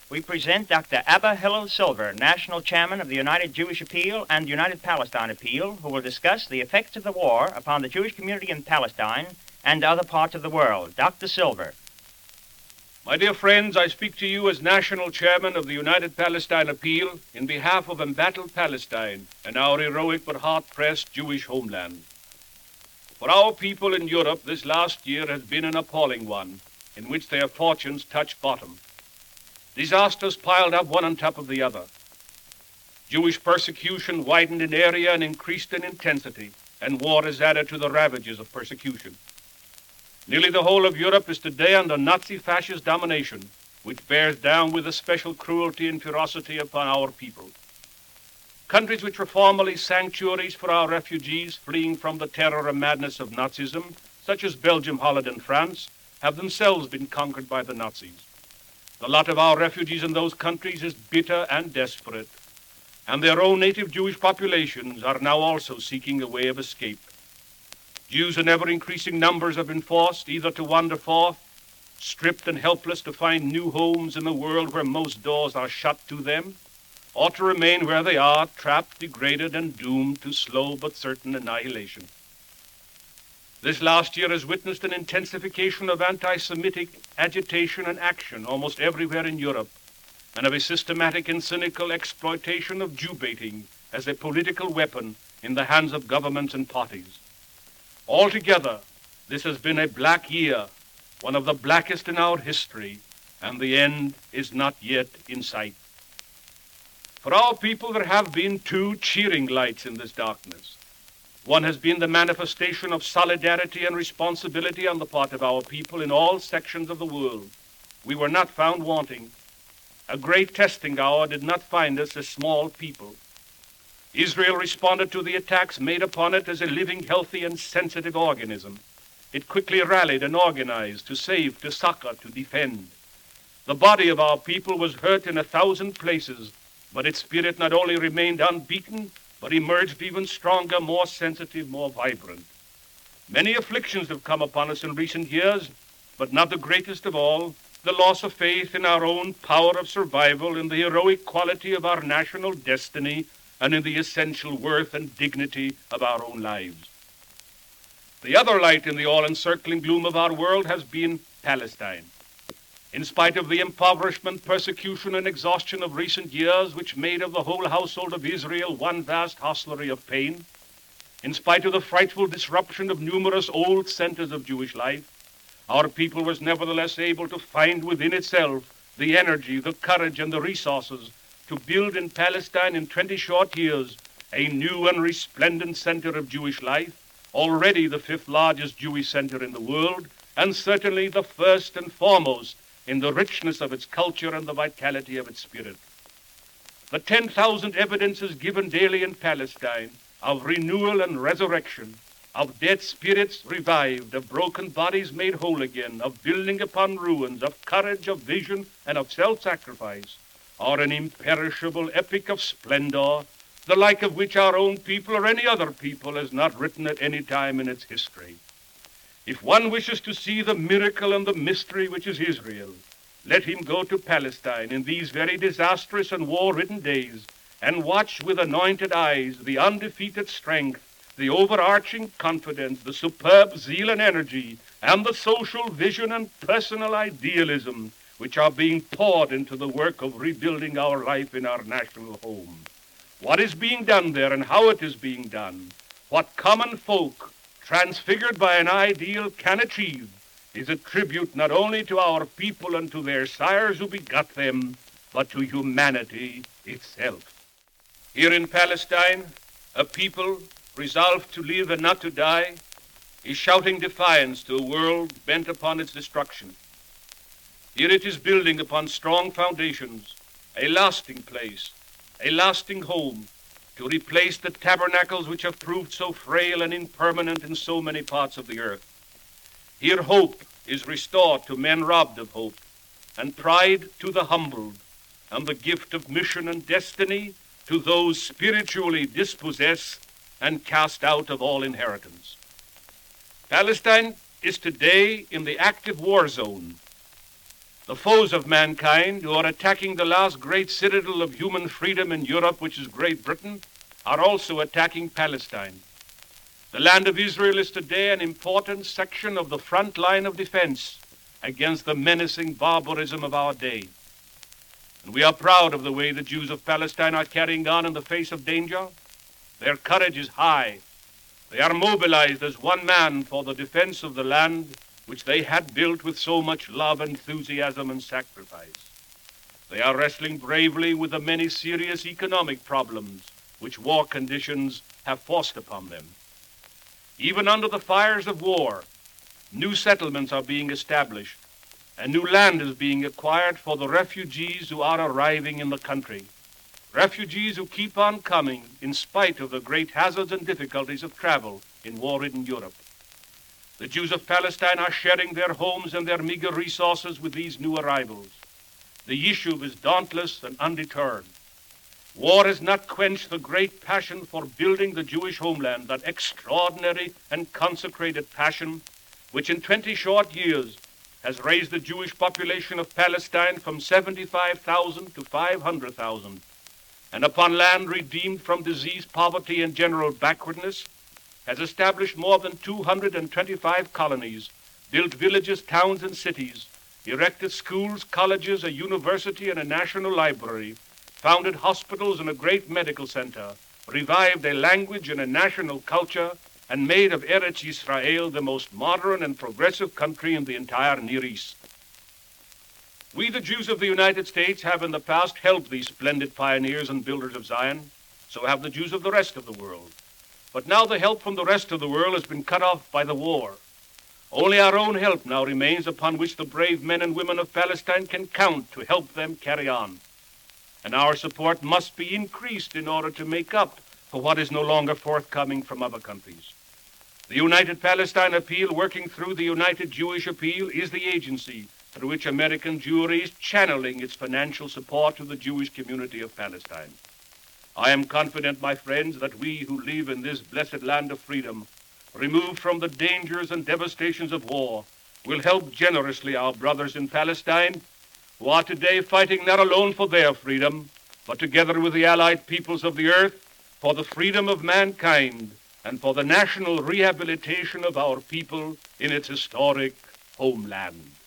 we present Dr. Abba Hillel Silver, National Chairman of the United Jewish Appeal and United Palestine Appeal, who will discuss the effects of the war upon the Jewish community in Palestine and other parts of the world. Dr. Silver. My dear friends, I speak to you as National Chairman of the United Palestine Appeal in behalf of embattled Palestine and our heroic but hard-pressed Jewish homeland. For our people in Europe, this last year has been an appalling one, in which their fortunes touched bottom. Disasters piled up one on top of the other. Jewish persecution widened in area and increased in intensity, and war has added to the ravages of persecution. Nearly the whole of Europe is today under Nazi-fascist domination, which bears down with a special cruelty and ferocity upon our people. Countries which were formerly sanctuaries for our refugees fleeing from the terror and madness of Nazism, such as Belgium, Holland, and France, have themselves been conquered by the Nazis. The lot of our refugees in those countries is bitter and desperate, and their own native Jewish populations are now also seeking a way of escape. Jews in ever-increasing numbers have been forced either to wander forth, stripped and helpless to find new homes in a world where most doors are shut to them, or to remain where they are, trapped, degraded, and doomed to slow but certain annihilation. This last year has witnessed an intensification of anti-Semitic agitation and action almost everywhere in Europe, and of a systematic and cynical exploitation of Jew-baiting as a political weapon in the hands of governments and parties. Altogether, this has been a black year, one of the blackest in our history, and the end is not yet in sight. For our people, there have been two cheering lights in this darkness. One has been the manifestation of solidarity and responsibility on the part of our people in all sections of the world. We were not found wanting. A great testing hour did not find us a small people. Israel responded to the attacks made upon it as a living, healthy, and sensitive organism. It quickly rallied and organized to save, to succor, to defend. The body of our people was hurt in 1,000 places, but its spirit not only remained unbeaten, but emerged even stronger, more sensitive, more vibrant. Many afflictions have come upon us in recent years, but not the greatest of all, the loss of faith in our own power of survival, in the heroic quality of our national destiny, and in the essential worth and dignity of our own lives. The other light in the all-encircling gloom of our world has been Palestine. In spite of the impoverishment, persecution, and exhaustion of recent years, which made of the whole household of Israel one vast hostelry of pain, in spite of the frightful disruption of numerous old centers of Jewish life, our people was nevertheless able to find within itself the energy, the courage, and the resources to build in Palestine in 20 short years a new and resplendent center of Jewish life, already the 5th largest Jewish center in the world, and certainly the first and foremost in the richness of its culture and the vitality of its spirit. The 10,000 evidences given daily in Palestine of renewal and resurrection, of dead spirits revived, of broken bodies made whole again, of building upon ruins, of courage, of vision, and of self-sacrifice, are an imperishable epic of splendor, the like of which our own people or any other people has not written at any time in its history. If one wishes to see the miracle and the mystery which is Israel, let him go to Palestine in these very disastrous and war-ridden days and watch with anointed eyes the undefeated strength, the overarching confidence, the superb zeal and energy, and the social vision and personal idealism which are being poured into the work of rebuilding our life in our national home. What is being done there and how it is being done, what common folk, transfigured by an ideal, can achieve, is a tribute not only to our people and to their sires who begot them, but to humanity itself. Here in Palestine, a people resolved to live and not to die is shouting defiance to a world bent upon its destruction. Here it is building upon strong foundations, a lasting place, a lasting home, to replace the tabernacles which have proved so frail and impermanent in so many parts of the earth. Here hope is restored to men robbed of hope, and pride to the humbled, and the gift of mission and destiny to those spiritually dispossessed and cast out of all inheritance. Palestine is today in the active war zone. The foes of mankind who are attacking the last great citadel of human freedom in Europe, which is Great Britain, are also attacking Palestine. The land of Israel is today an important section of the front line of defense against the menacing barbarism of our day. And we are proud of the way the Jews of Palestine are carrying on in the face of danger. Their courage is high. They are mobilized as one man for the defense of the land which they had built with so much love, enthusiasm, and sacrifice. They are wrestling bravely with the many serious economic problems which war conditions have forced upon them. Even under the fires of war, new settlements are being established, and new land is being acquired for the refugees who are arriving in the country. Refugees who keep on coming in spite of the great hazards and difficulties of travel in war-ridden Europe. The Jews of Palestine are sharing their homes and their meager resources with these new arrivals. The Yishuv is dauntless and undeterred. War has not quenched the great passion for building the Jewish homeland, that extraordinary and consecrated passion which in 20 short years has raised the Jewish population of Palestine from 75,000 to 500,000, and upon land redeemed from disease, poverty, and general backwardness, has established more than 225 colonies, built villages, towns, and cities, erected schools, colleges, a university, and a national library, founded hospitals and a great medical center, revived a language and a national culture, and made of Eretz Yisrael the most modern and progressive country in the entire Near East. We, the Jews of the United States, have in the past helped these splendid pioneers and builders of Zion. So have the Jews of the rest of the world. But now the help from the rest of the world has been cut off by the war. Only our own help now remains, upon which the brave men and women of Palestine can count to help them carry on. And our support must be increased in order to make up for what is no longer forthcoming from other countries. The United Palestine Appeal, working through the United Jewish Appeal, is the agency through which American Jewry is channeling its financial support to the Jewish community of Palestine. I am confident, my friends, that we who live in this blessed land of freedom, removed from the dangers and devastations of war, will help generously our brothers in Palestine, who are today fighting not alone for their freedom, but together with the allied peoples of the earth, for the freedom of mankind and for the national rehabilitation of our people in its historic homeland.